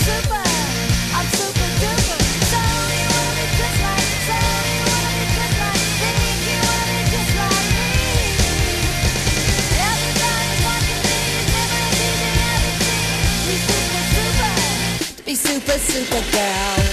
super. I'm super duper. So you wanna be just like, so you wanna be just like, think you wanna be just like me. Everybody's watching these never easy ever seen. Be super, super. Be super, super girl.